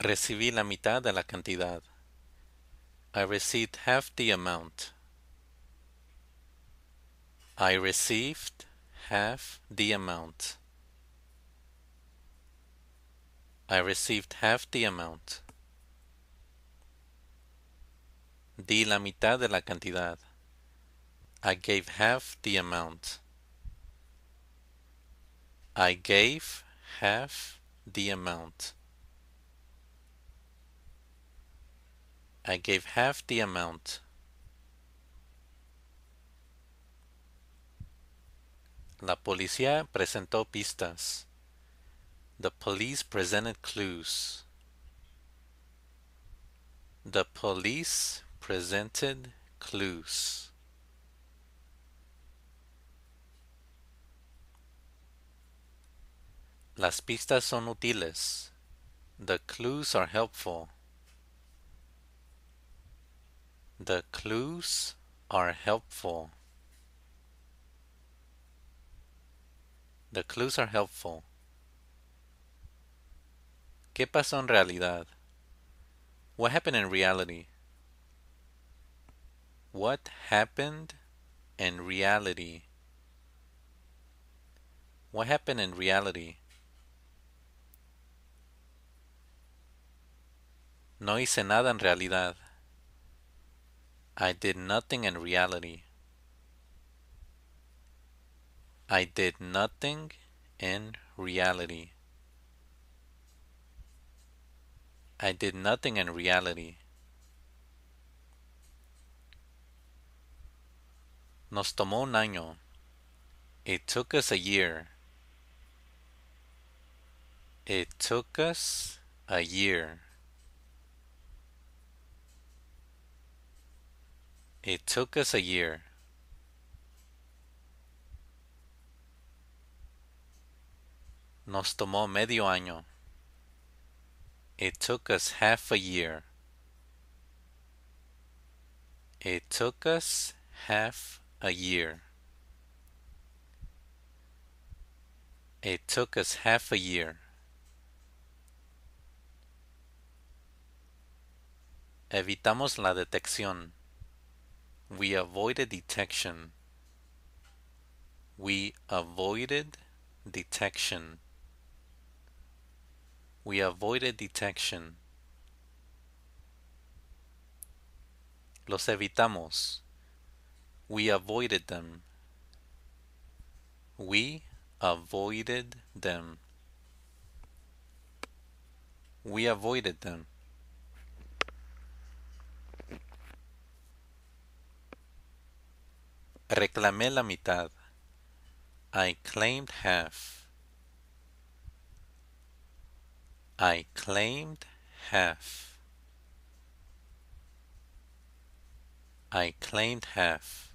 Recibí la mitad de la cantidad. I received half the amount. I received half the amount. I received half the amount. Di la mitad de la cantidad. I gave half the amount. I gave half the amount. I gave half the amount. La policía presentó pistas. The police presented clues. The police presented clues. Las pistas son útiles. The clues are helpful. The clues are helpful. The clues are helpful. ¿Qué pasó en realidad? What happened in reality? What happened in reality? What happened in reality? No hice nada en realidad. I did nothing in reality. I did nothing in reality. I did nothing in reality. Nos tomó un año. It took us a year. It took us a year. It took us a year. Nos tomó medio año. It took us half a year. It took us half a year. It took us half a year. Evitamos la detección. We avoided detection. We avoided detection. We avoided detection. Los evitamos. We avoided them. We avoided them. We avoided them. Reclamé la mitad. I claimed half. I claimed half. I claimed half.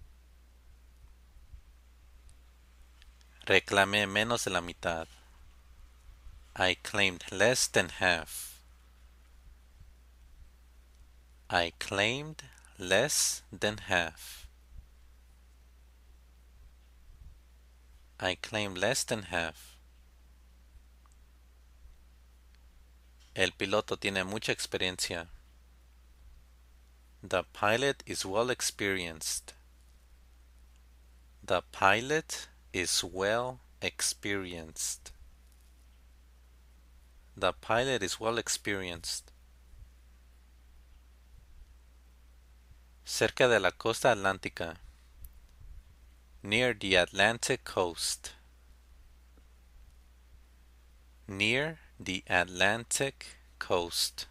Reclamé menos de la mitad. I claimed less than half. I claimed less than half. I claimed less than half. El piloto tiene mucha experiencia. The pilot is well experienced. The pilot is well experienced. The pilot is well experienced. Cerca de la costa atlántica. Near the Atlantic coast. Near the Atlantic coast.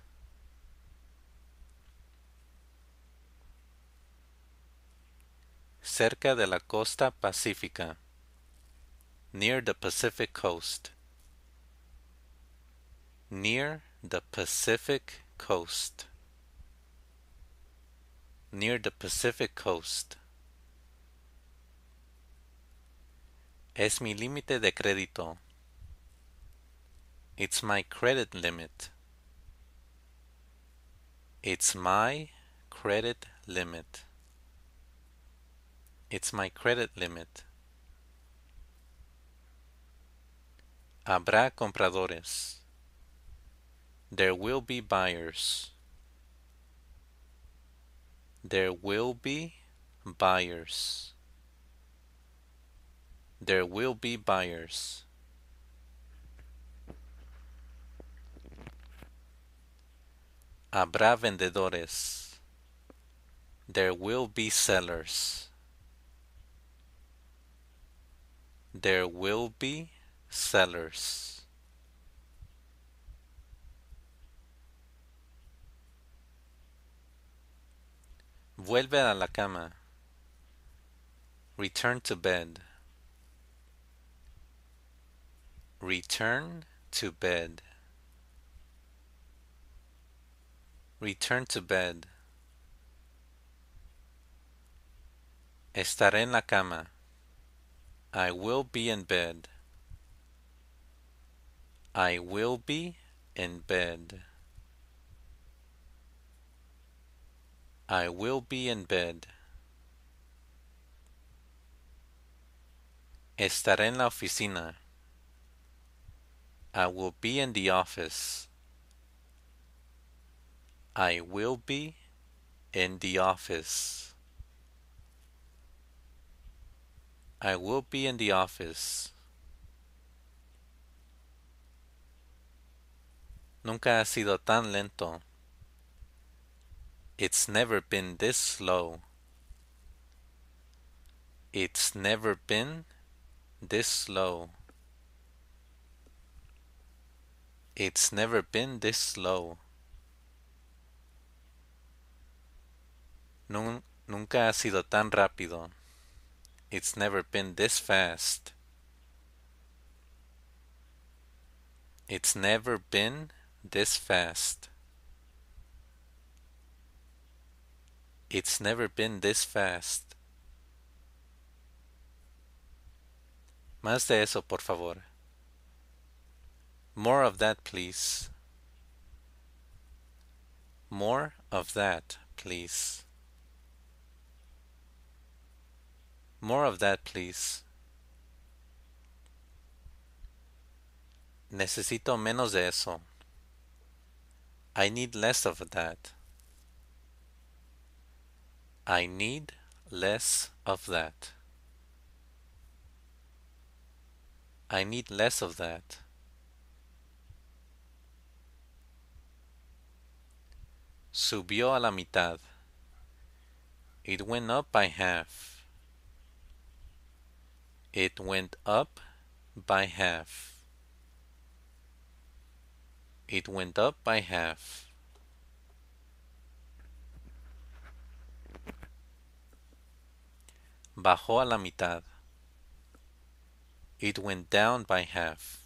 Cerca de la costa pacífica. Near the Pacific coast. Near the Pacific coast. Near the Pacific coast. Es mi límite de crédito. It's my credit limit. It's my credit limit. It's my credit limit. Habrá compradores. There will be buyers. There will be buyers. There will be buyers. Habrá vendedores. There will be sellers. There will be sellers. Vuelve a la cama. Return to bed. Return to bed. Return to bed. Estaré en la cama. I will be in bed. I will be in bed. I will be in bed. Estaré en la oficina. I will be in the office. I will be in the office. I will be in the office. Nunca ha sido tan lento. It's never been this slow. It's never been this slow. It's never been this slow. Nunca ha sido tan rápido. It's never been this fast. It's never been this fast. It's never been this fast. Más de eso, por favor. More of that, please. More of that, please. More of that, please. Necesito menos de eso. I need less of that. I need less of that. I need less of that. Subió a la mitad. It went up by half. It went up by half. It went up by half. Bajó a la mitad. It went down by half.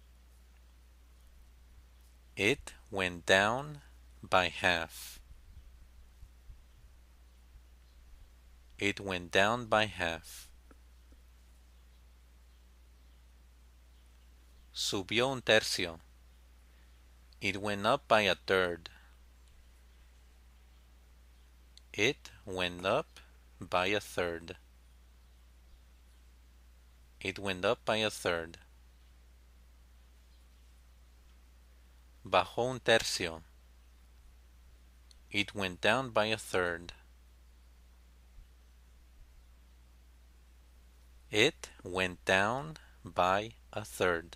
It went down by half. It went down by half. Subió un tercio. It went up by a third. It went up by a third. It went up by a third. Bajó un tercio. It went down by a third. It went down by a third.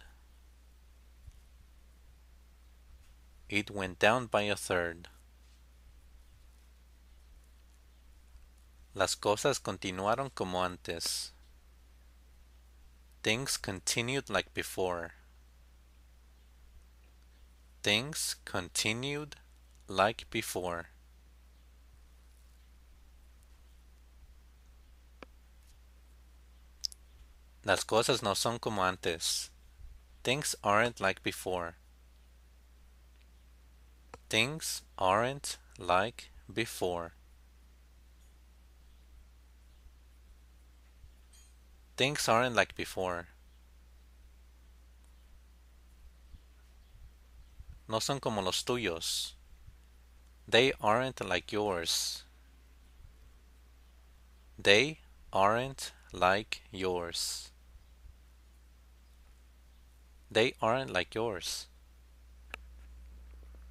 It went down by a third. Las cosas continuaron como antes. Things continued like before. Things continued like before. Las cosas no son como antes. Things aren't like before. Things aren't like before. Things aren't like before. No son como los tuyos. They aren't like yours. They aren't like yours. They aren't like yours.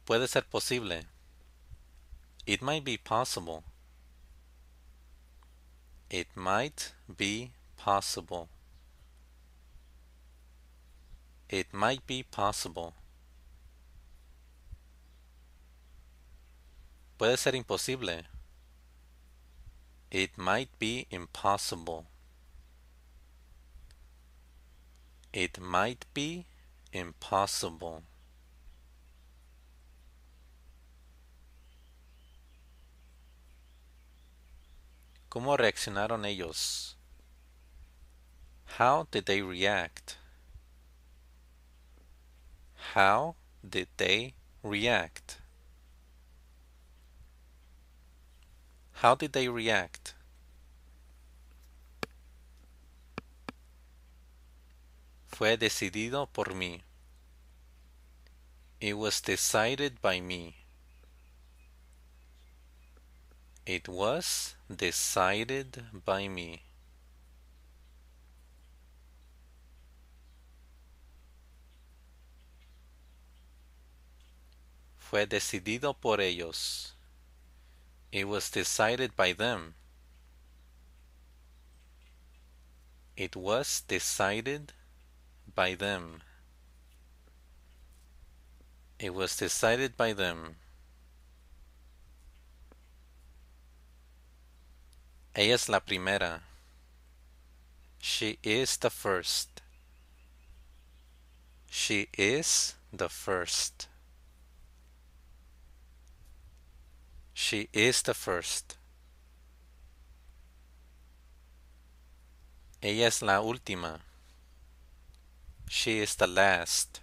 Puede ser posible. It might be possible. It might be possible. It might be possible. Puede ser imposible. It might be impossible. It might be impossible. ¿Cómo reaccionaron ellos? How did they react? How did they react? How did they react? Fue decidido por mí. It was decided by me. It was decided by me. Fue decidido por ellos. It was decided by them. It was decided by them. It was decided by them. Ella es la primera. She is the first. She is the first. She is the first. Ella es la última. She is the last.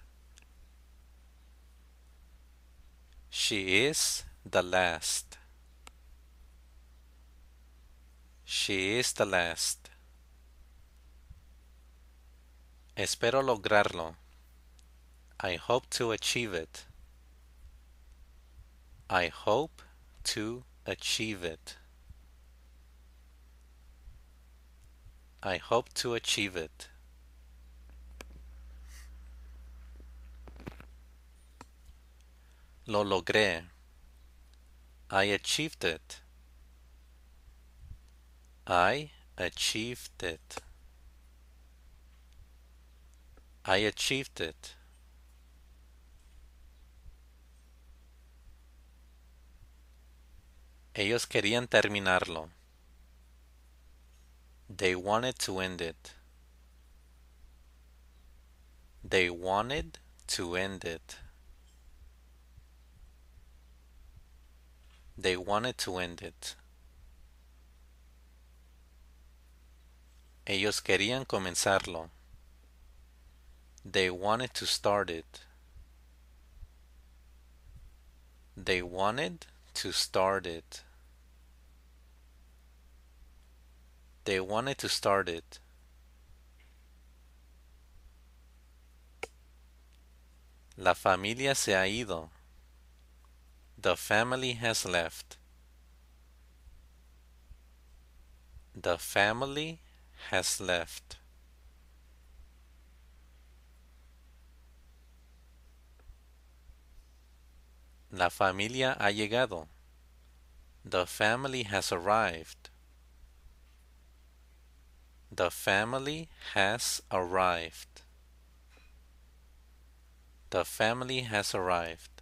She is the last. She is the last. Espero lograrlo. I hope to achieve it. I hope to achieve it. I hope to achieve it. Lo logré. I achieved it. I achieved it. I achieved it. Ellos querían terminarlo. They wanted to end it. They wanted to end it. They wanted to end it. Ellos querían comenzarlo. They wanted to start it. They wanted to start it. They wanted to start it. La familia se ha ido. The family has left. The family has left. La familia ha llegado. The family has arrived. The family has arrived. The family has arrived.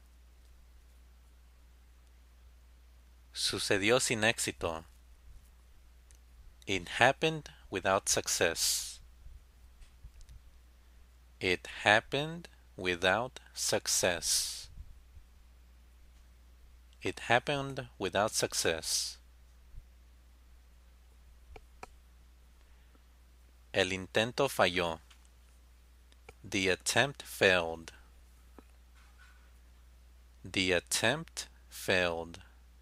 Sucedió sin éxito. It happened without success. It happened without success. It happened without success. El intento falló. The attempt failed. The attempt failed.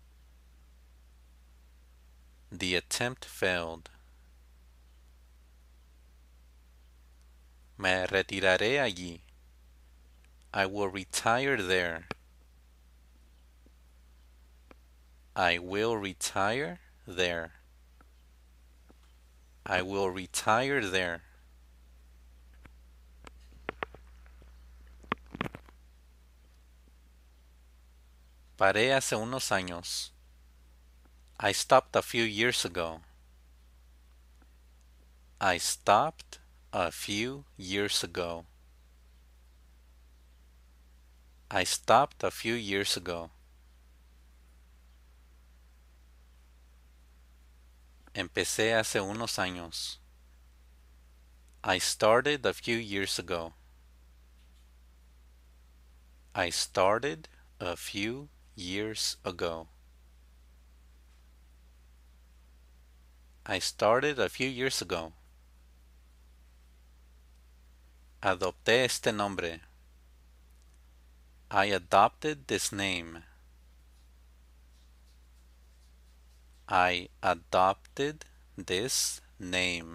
The attempt failed. Me retiraré allí. I will retire there. I will retire there. I will retire there. Paré hace unos años. I stopped a few years ago. I stopped a few years ago. I stopped a few years ago. Empecé hace unos años. I started a few years ago. I started a few years ago. I started a few years ago. Adopté este nombre. I adopted this name. I adopted this name.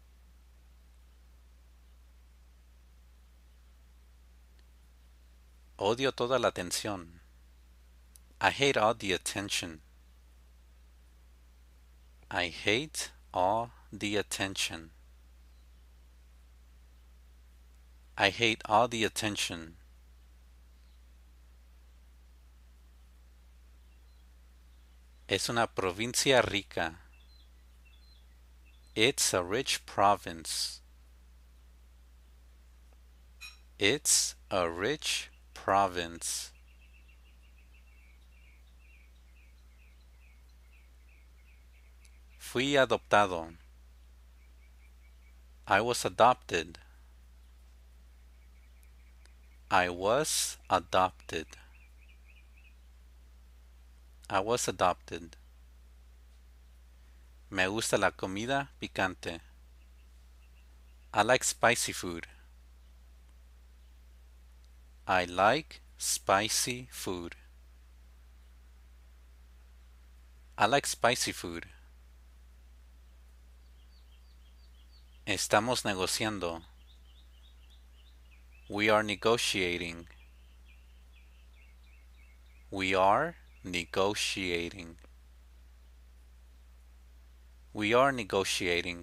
Odio toda la atención. I hate all the attention. I hate all the attention. I hate all the attention. Es una provincia rica. It's a rich province. It's a rich province. Fui adoptado. I was adopted. I was adopted. I was adopted. Me gusta la comida picante. I like spicy food. I like spicy food. I like spicy food. Estamos negociando. We are negotiating. We are negotiating. We are negotiating.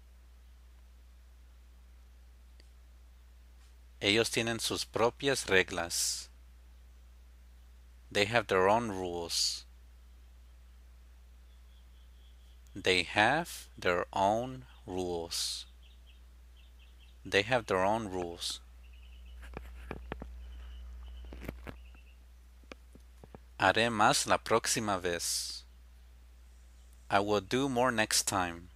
Ellos tienen sus propias reglas. They have their own rules. They have their own rules. They have their own rules. Haré más la próxima vez. I will do more next time.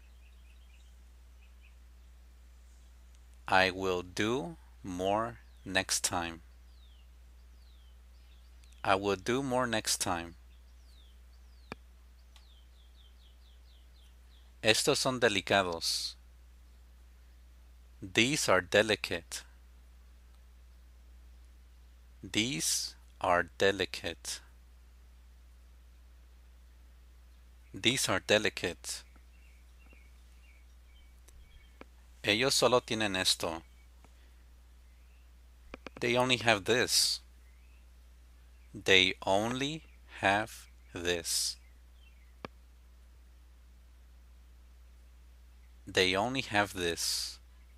I will do more next time. I will do more next time. Estos son delicados. These are delicate. These are delicate. These are delicate. Ellos solo tienen esto. They only have this. They only have this. They only have this.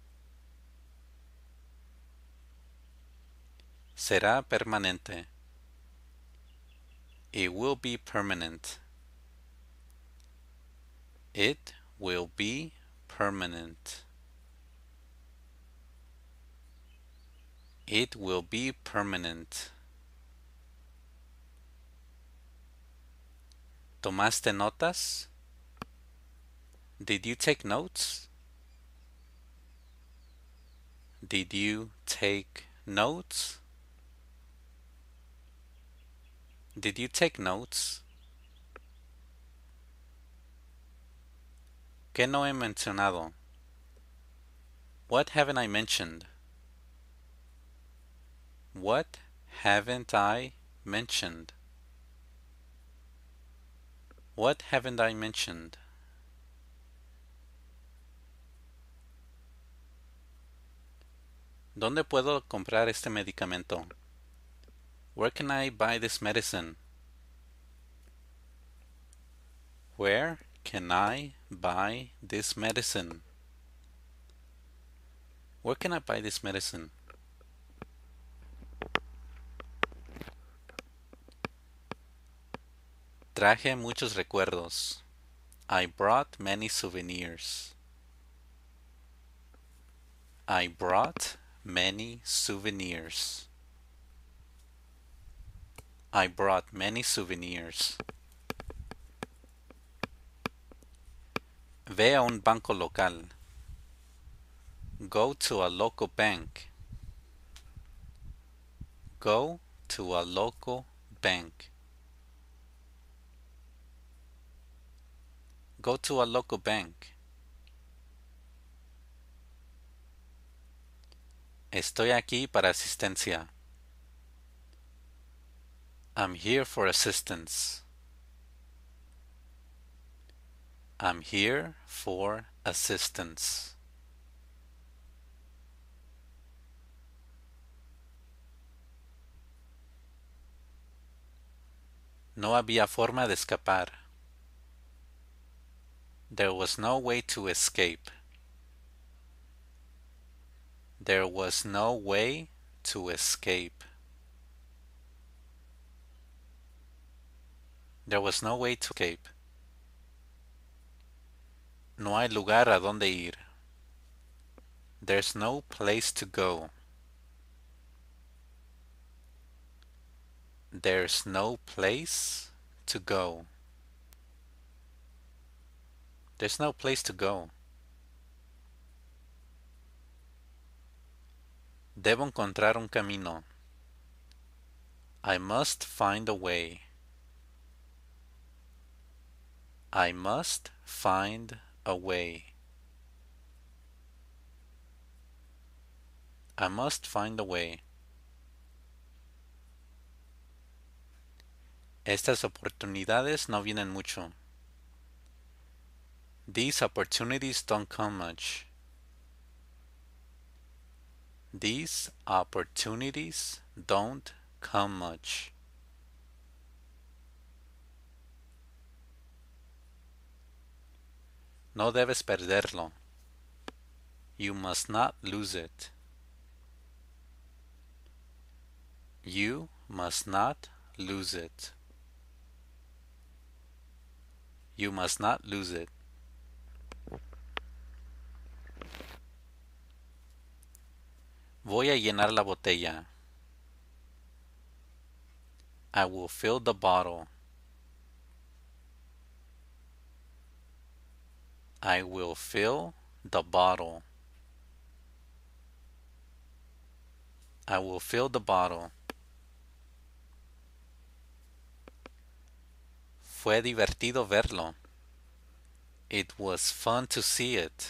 Será permanente. It will be permanent. It will be permanent. It will be permanent. ¿Tomaste notas? Did you take notes? Did you take notes? Did you take notes? ¿Qué no he mencionado? What haven't I mentioned? What haven't I mentioned? What haven't I mentioned? ¿Dónde puedo comprar este medicamento? Where can I buy this medicine? Where can I buy this medicine? Where can I buy this medicine? Traje muchos recuerdos. I brought many souvenirs. I brought many souvenirs. I brought many souvenirs. Ve a un banco local. Go to a local bank. Go to a local bank. Go to a local bank. Estoy aquí para asistencia. I'm here for assistance. I'm here for assistance. No había forma de escapar. There was no way to escape. There was no way to escape. There was no way to escape. No hay lugar a donde ir. There's no place to go. There's no place to go. There's no place to go. Debo encontrar un camino. I must find a way. I must find a way. I must find a way. Estas oportunidades no vienen mucho. These opportunities don't come much. These opportunities don't come much. No debes perderlo. You must not lose it. You must not lose it. You must not lose it. Voy a llenar la botella. I will fill the bottle. I will fill the bottle. I will fill the bottle. Fue divertido verlo. It was fun to see it.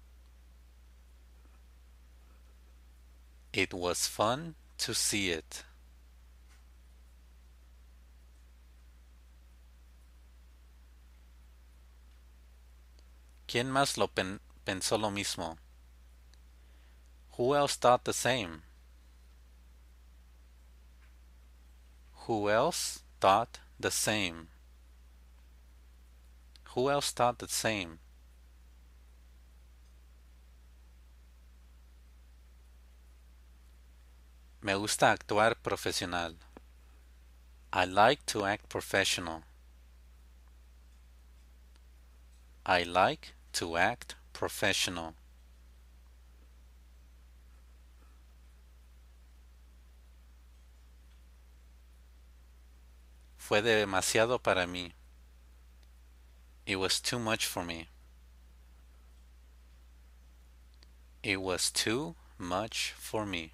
It was fun to see it. ¿Quién más pensó lo mismo? Who else thought the same? Who else thought the same? Who else thought the same? Me gusta actuar profesional. I like to act professional. I like to act professional. Fue demasiado para mí. It was too much for me. It was too much for me.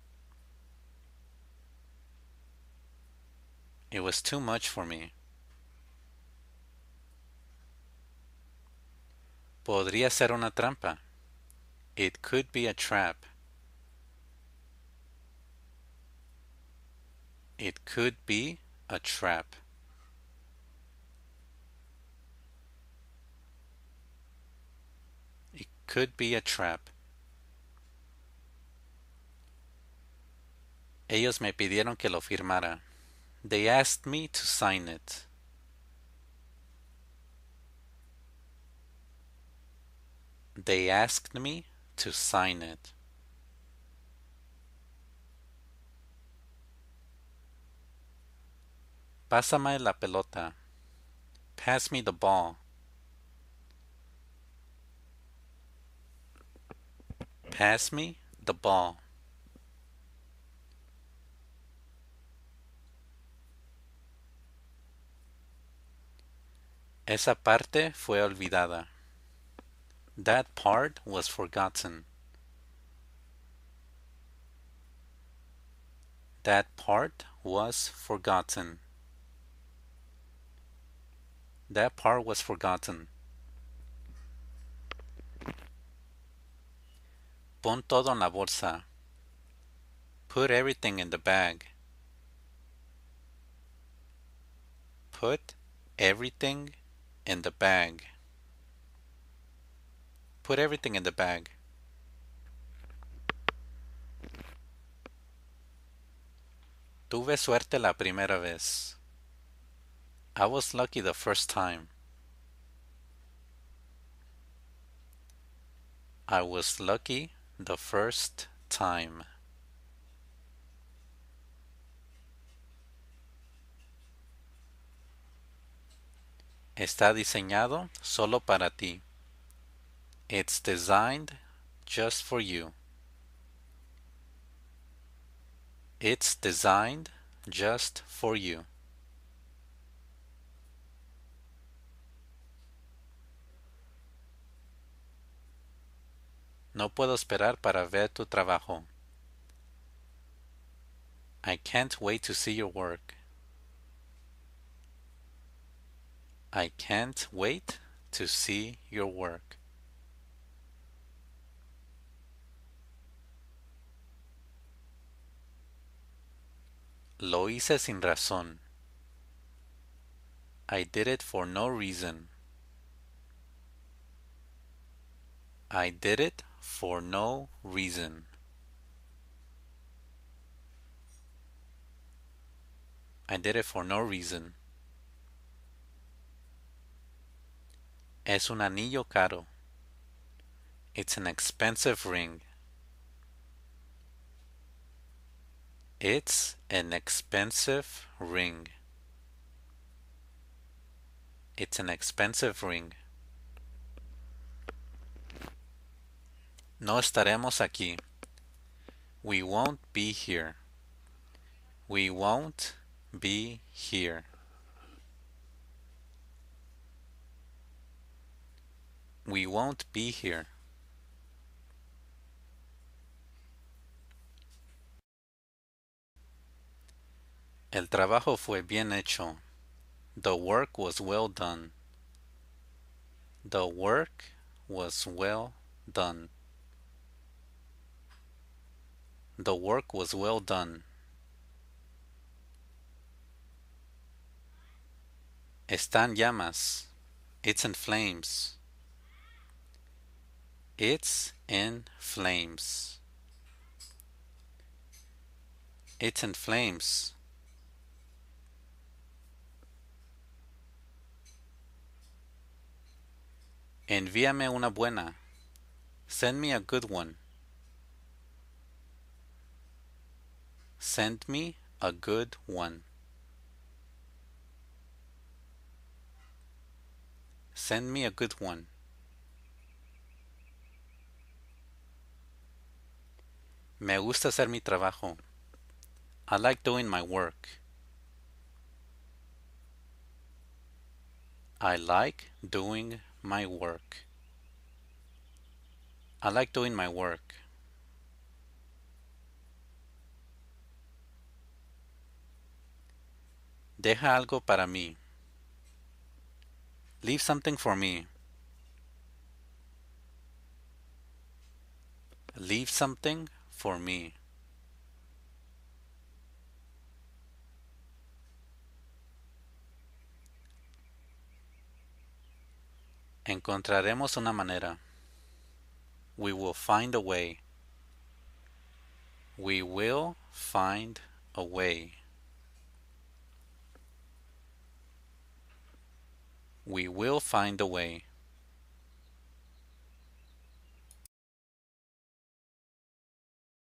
It was too much for me. Podría ser una trampa. It could be a trap. It could be a trap. It could be a trap. Ellos me pidieron que lo firmara. They asked me to sign it. They asked me to sign it. Pásame la pelota. Pass me the ball. Pass me the ball. Esa parte fue olvidada. That part was forgotten. That part was forgotten. That part was forgotten. Pon todo en la bolsa. Put everything in the bag. Put everything in the bag. Put everything in the bag. Tuve suerte la primera vez. I was lucky the first time. I was lucky the first time. Está diseñado solo para ti. It's designed just for you. It's designed just for you. No puedo esperar para ver tu trabajo. I can't wait to see your work. I can't wait to see your work. Lo hice sin razón. I did it for no reason. I did it for no reason. I did it for no reason. Es un anillo caro. It's an expensive ring. It's an expensive ring. It's an expensive ring. No estaremos aquí. We won't be here. We won't be here. We won't be here. El trabajo fue bien hecho. The work was well done. The work was well done. The work was well done. Está en llamas. It's in flames. It's in flames. It's in flames. Envíame una buena. Send me a good one. Send me a good one. Send me a good one. Me gusta hacer mi trabajo. I like doing my work. I like doing my work. I like doing my work. Deja algo para mí. Leave something for me. Leave something for me. Encontraremos una manera. We will find a way. We will find a way. We will find a way.